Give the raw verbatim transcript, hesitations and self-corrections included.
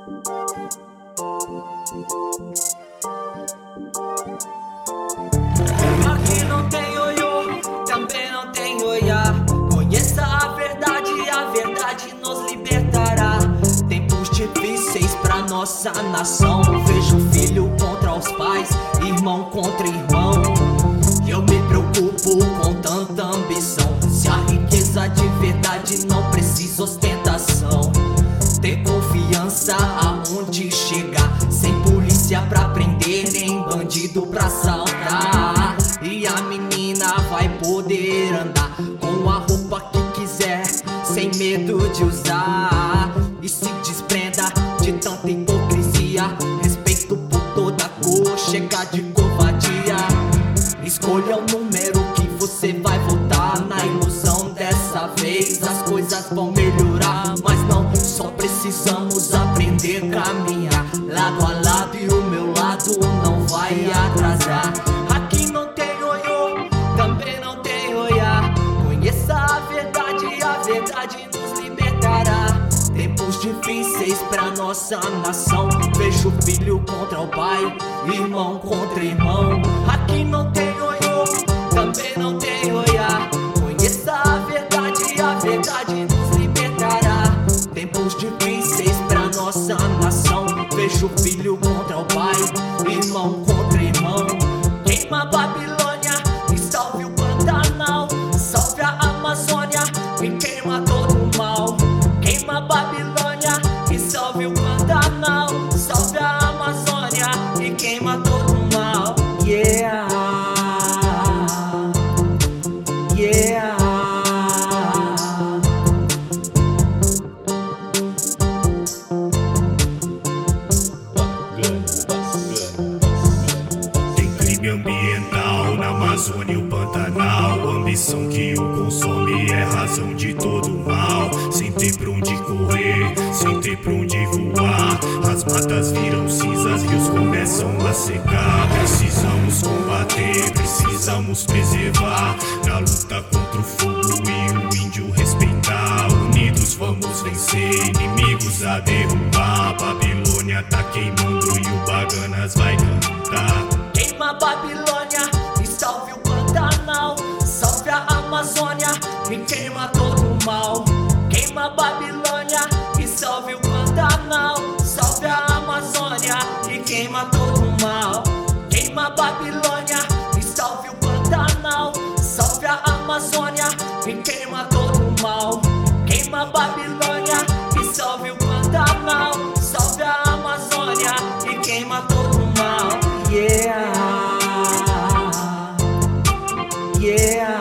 Aqui não tem ioiô, também não tem oiá. Conheça a verdade, a verdade nos libertará. Tempos difíceis pra nossa nação. Vejo filho contra os pais, irmão contra irmão. Eu me preocupo com tanta ambição. Se a riqueza de verdade não precisa ostentação. Ter confiança aonde chegar, sem polícia pra prender, nem bandido pra assaltar. E a menina vai poder andar com a roupa que quiser, sem medo de usar. E se desprenda de tanta hipocrisia, respeito por toda cor, chega de covardia. Escolha o número que você vai votar. Na ilusão dessa vez as coisas vão melhorar. Mas não, só precisamos aprender a caminhar lado a lado, e o meu lado não vai atrasar. Aqui não tem ioiô, também não tem oiá. Conheça a verdade, a verdade nos libertará. Tempos difíceis pra nossa nação. Vejo filho contra o pai, irmão contra irmão. Aqui não tem ioiô, também não tem oiá. Conheça a verdade, a verdade nos libertará. Tempos difíceis pra nossa nação. Vejo filho contra o pai, irmão contra irmão. Queima a Babilônia e salve o Pantanal. Salve a Amazônia e queima todo o mal. Queima a Babilônia e salve o Pantanal. Salve a Amazônia e queima todo o mal. Yeah, yeah. Tem crime ambiental na Amazônia e o Pantanal. A ambição que o consome é razão de todo o mal. Sem ter pra onde correr, sem ter pra onde voar. As matas viram cinzas, rios começam a secar. Precisamos combater, precisamos preservar. Na luta contra o fogo e o índio respeitar. Unidos vamos vencer, inimigos a derrubar. Babilônia tá queimando e o Baganas vai cantar. Queima a Babilônia e salve o Pantanal. Salve a Amazônia e queima todo o mal. Queima a Babilônia e salve o Pantanal. Salve a Amazônia e queima todo o mal. Queima a Babilônia e salve o Pantanal. Salve a Amazônia e queima todo o mal. Queima a Babilônia e salve o Pantanal. Salve a Amazônia e queima todo o mal. Yeah, yeah.